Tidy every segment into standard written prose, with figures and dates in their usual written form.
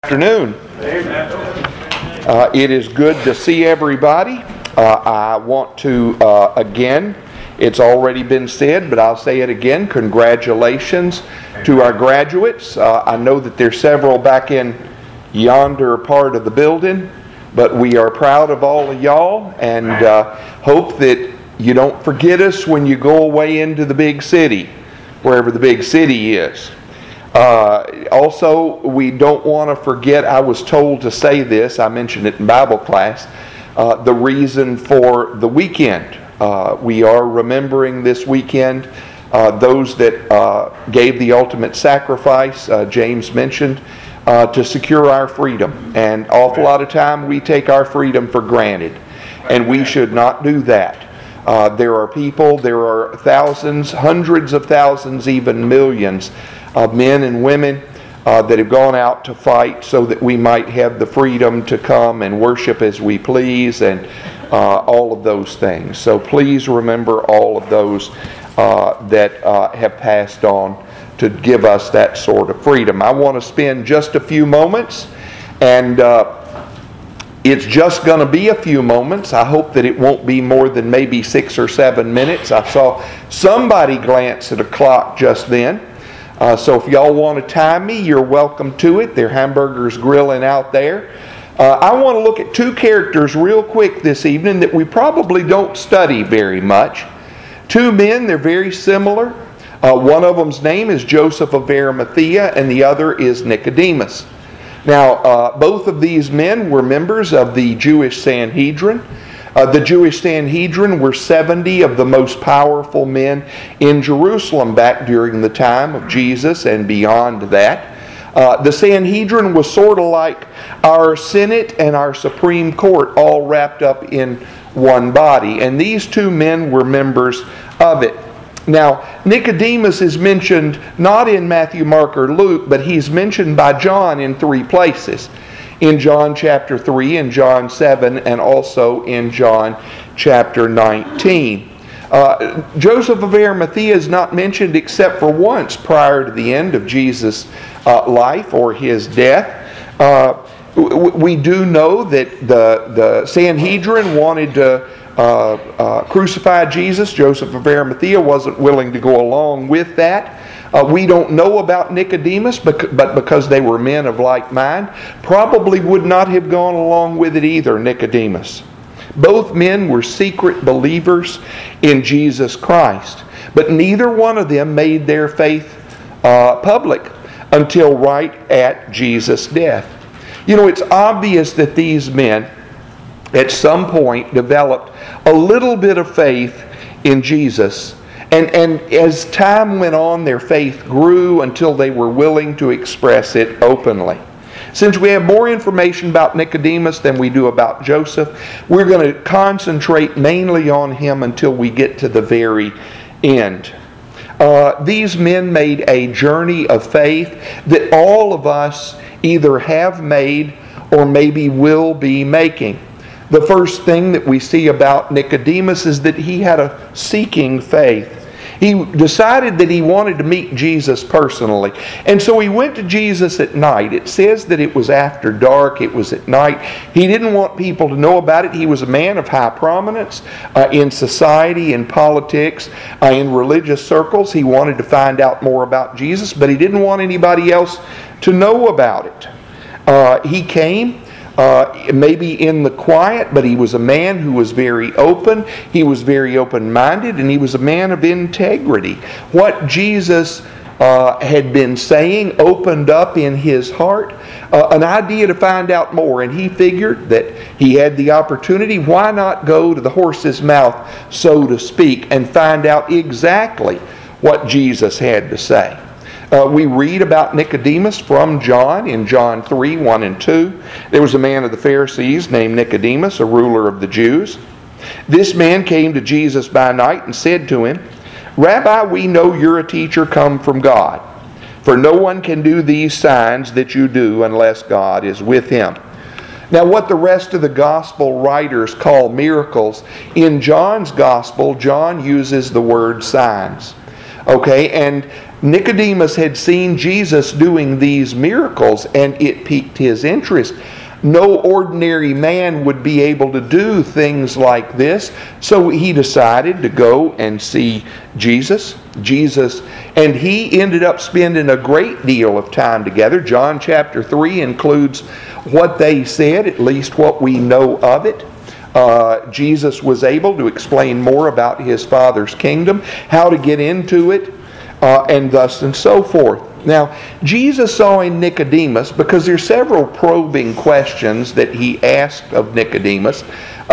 Afternoon. It is good to see everybody. I want to, again, it's already been said, but I'll say it again, congratulations to our graduates. I know that there's several back in yonder part of the building, but we are proud of all of y'all and hope that you don't forget us when you go away into the big city, wherever the big city is. Also, we don't want to forget, I was told to say this, I mentioned it in Bible class, the reason for the weekend. We are remembering this weekend those that gave the ultimate sacrifice, James mentioned, to secure our freedom. And an awful lot of time we take our freedom for granted, and we should not do that. There are people, there are thousands, hundreds of thousands, even millions of men and women that have gone out to fight so that we might have the freedom to come and worship as we please and all of those things. So please remember all of those that have passed on to give us that sort of freedom. I want to spend just a few moments, and it's just going to be a few moments. I hope that it won't be more than maybe 6 or 7 minutes. I saw somebody glance at a clock just then. So if y'all want to time me, you're welcome to it. There are hamburgers grilling out there. I want to look at two characters real quick this evening that we probably don't study very much. Two men, they're very similar. One of them's name is Joseph of Arimathea, and the other is Nicodemus. Now, both of these men were members of the Jewish Sanhedrin. The Jewish Sanhedrin were 70 of the most powerful men in Jerusalem back during the time of Jesus and beyond that. The Sanhedrin was sort of like our Senate and our Supreme Court all wrapped up in one body. And these two men were members of it. Now, Nicodemus is mentioned not in Matthew, Mark, or Luke, but he's mentioned by John in 3 places. In John chapter 3, in John 7, and also in John chapter 19. Joseph of Arimathea is not mentioned except for once prior to the end of Jesus' life or his death. We do know that the Sanhedrin wanted to crucify Jesus. Joseph of Arimathea wasn't willing to go along with that. We don't know about Nicodemus, but because they were men of like mind, probably would not have gone along with it either, Nicodemus. Both men were secret believers in Jesus Christ, but neither one of them made their faith public until right at Jesus' death. You know, it's obvious that these men at some point developed a little bit of faith in Jesus. And as time went on, their faith grew until they were willing to express it openly. Since we have more information about Nicodemus than we do about Joseph, we're going to concentrate mainly on him until we get to the very end. These men made a journey of faith that all of us either have made or maybe will be making. The first thing that we see about Nicodemus is that he had a seeking faith. He decided that he wanted to meet Jesus personally. And so he went to Jesus at night. It says that it was after dark. It was at night. He didn't want people to know about it. He was a man of high prominence in society, in politics, in religious circles. He wanted to find out more about Jesus, but he didn't want anybody else to know about it. He came. Maybe in the quiet, but he was a man who was very open. He was very open-minded, and he was a man of integrity. What Jesus had been saying opened up in his heart an idea to find out more, and he figured that he had the opportunity. Why not go to the horse's mouth, so to speak, and find out exactly what Jesus had to say? We read about Nicodemus from John in John 3, 1 and 2. There was a man of the Pharisees named Nicodemus, a ruler of the Jews. This man came to Jesus by night and said to him, "Rabbi, we know you're a teacher come from God, for no one can do these signs that you do unless God is with him." Now, what the rest of the gospel writers call miracles, in John's gospel, John uses the word signs. Okay, and Nicodemus had seen Jesus doing these miracles, and it piqued his interest. No ordinary man would be able to do things like this, so he decided to go and see Jesus. And he ended up spending a great deal of time together. John chapter 3 includes what they said, at least what we know of it. Jesus was able to explain more about his Father's kingdom, how to get into it, and thus and so forth. Now, Jesus saw in Nicodemus, because there's several probing questions that he asked of Nicodemus,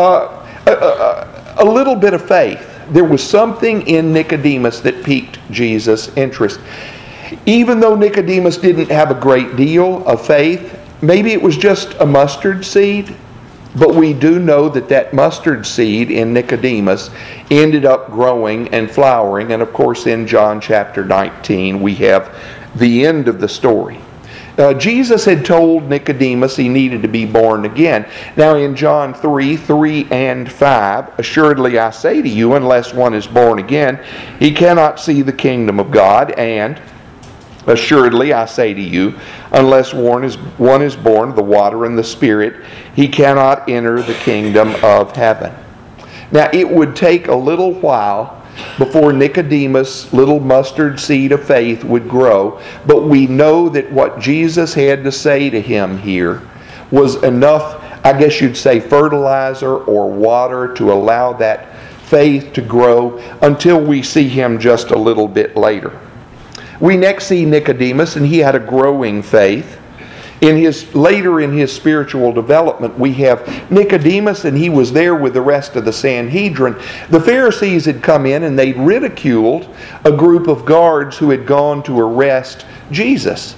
a little bit of faith. There was something in Nicodemus that piqued Jesus' interest. Even though Nicodemus didn't have a great deal of faith, maybe it was just a mustard seed, but we do know that that mustard seed in Nicodemus ended up growing and flowering. And of course, in John chapter 19, we have the end of the story. Jesus had told Nicodemus he needed to be born again. Now in John 3 and 5, assuredly I say to you, unless one is born again, he cannot see the kingdom of God. And assuredly I say to you, unless one is born of the water and the Spirit, he cannot enter the kingdom of heaven. Now it would take a little while before Nicodemus' little mustard seed of faith would grow, but we know that what Jesus had to say to him here was enough, I guess you'd say, fertilizer or water to allow that faith to grow until we see him just a little bit later. We next see Nicodemus, and he had a growing faith. Later in his spiritual development, we have Nicodemus, and he was there with the rest of the Sanhedrin. The Pharisees had come in and they'd ridiculed a group of guards who had gone to arrest Jesus.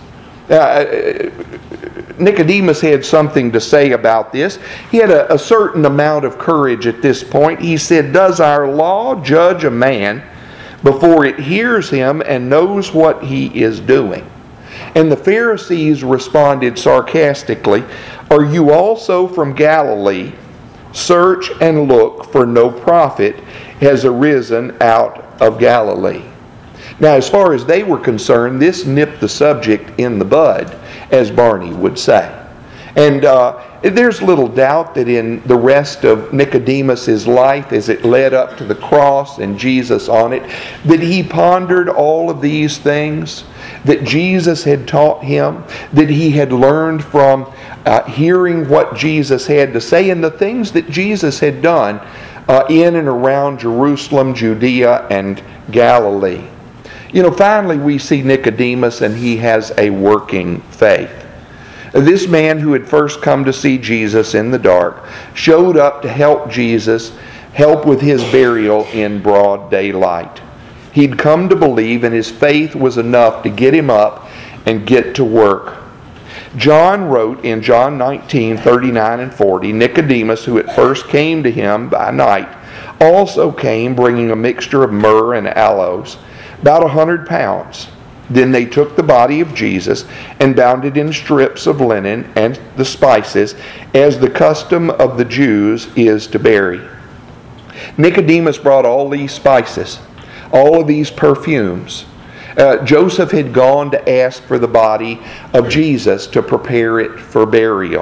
Nicodemus had something to say about this. He had a certain amount of courage at this point. He said, "Does our law judge a man before it hears him and knows what he is doing?" And the Pharisees responded sarcastically, "Are you also from Galilee? Search and look, for no prophet has arisen out of Galilee." Now, as far as they were concerned, this nipped the subject in the bud, as Barney would say. And there's little doubt that in the rest of Nicodemus' life, as it led up to the cross and Jesus on it, that he pondered all of these things that Jesus had taught him, that he had learned from hearing what Jesus had to say and the things that Jesus had done in and around Jerusalem, Judea, and Galilee. Finally we see Nicodemus, and he has a working faith. This man who had first come to see Jesus in the dark showed up to help Jesus help with his burial in broad daylight. He'd come to believe, and his faith was enough to get him up and get to work. John wrote in John 19:39 and 40, "Nicodemus, who at first came to him by night, also came bringing a mixture of myrrh and aloes, about 100 pounds. Then they took the body of Jesus and bound it in strips of linen and the spices, as the custom of the Jews is to bury." Nicodemus brought all these spices, all of these perfumes. Joseph had gone to ask for the body of Jesus to prepare it for burial.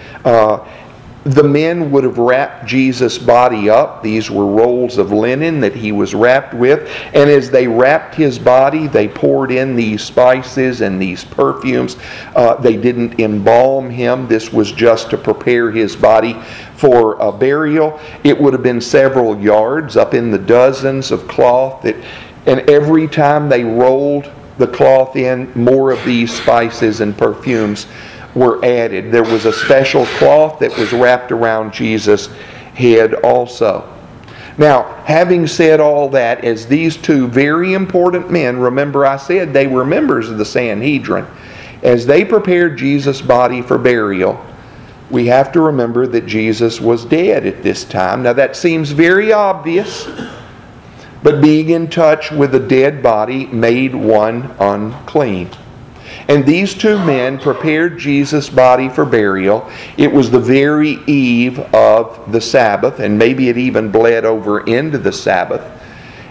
The men would have wrapped Jesus' body up. These were rolls of linen that he was wrapped with. And as they wrapped his body, they poured in these spices and these perfumes. They didn't embalm him. This was just to prepare his body for a burial. It would have been several yards, up in the dozens of cloth. And every time they rolled the cloth in, more of these spices and perfumes were added. There was a special cloth that was wrapped around Jesus' head also. Now, having said all that, as these two very important men, remember I said they were members of the Sanhedrin, as they prepared Jesus' body for burial, we have to remember that Jesus was dead at this time. Now that seems very obvious, but being in touch with a dead body made one unclean. And these two men prepared Jesus' body for burial. It was the very eve of the Sabbath, and maybe it even bled over into the Sabbath.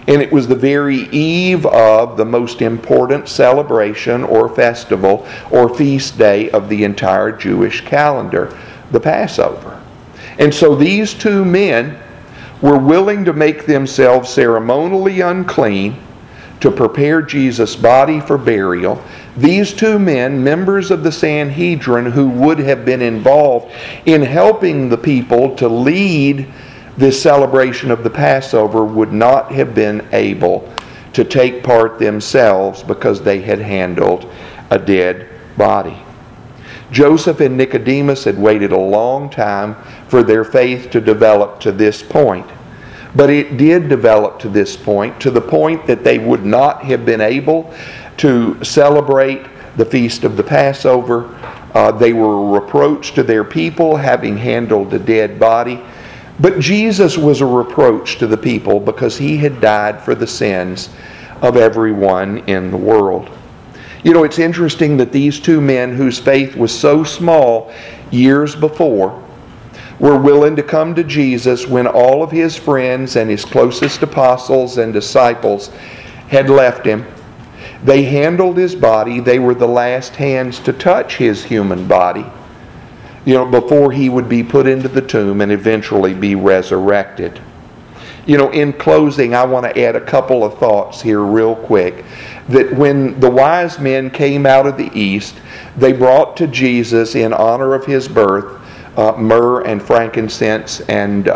And it was the very eve of the most important celebration or festival or feast day of the entire Jewish calendar, the Passover. And so these two men were willing to make themselves ceremonially unclean to prepare Jesus' body for burial. These two men, members of the Sanhedrin, who would have been involved in helping the people to lead this celebration of the Passover, would not have been able to take part themselves because they had handled a dead body. Joseph and Nicodemus had waited a long time for their faith to develop to this point. But it did develop to this point, to the point that they would not have been able to celebrate the feast of the Passover. They were a reproach to their people, having handled a dead body. But Jesus was a reproach to the people because he had died for the sins of everyone in the world. You know, it's interesting that these two men whose faith was so small years before were willing to come to Jesus when all of his friends and his closest apostles and disciples had left him. They handled his body. They were the last hands to touch his human body, before he would be put into the tomb and eventually be resurrected. In closing, I want to add a couple of thoughts here real quick. That when the wise men came out of the east, they brought to Jesus, in honor of his birth, myrrh and frankincense and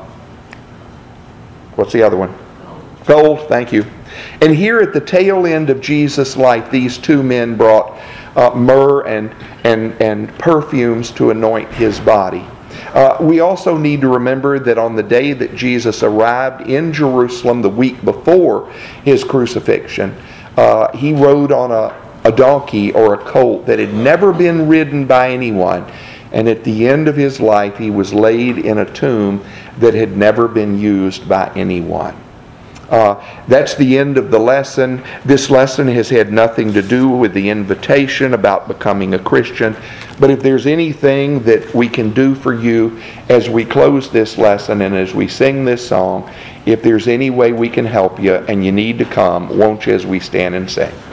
what's the other one? Gold, thank you. And here at the tail end of Jesus' life, these two men brought myrrh and perfumes to anoint his body. We also need to remember that on the day that Jesus arrived in Jerusalem, the week before his crucifixion, he rode on a donkey or a colt that had never been ridden by anyone. And at the end of his life, he was laid in a tomb that had never been used by anyone. That's the end of the lesson. This lesson has had nothing to do with the invitation about becoming a Christian. But if there's anything that we can do for you as we close this lesson and as we sing this song, if there's any way we can help you and you need to come, won't you, as we stand and sing?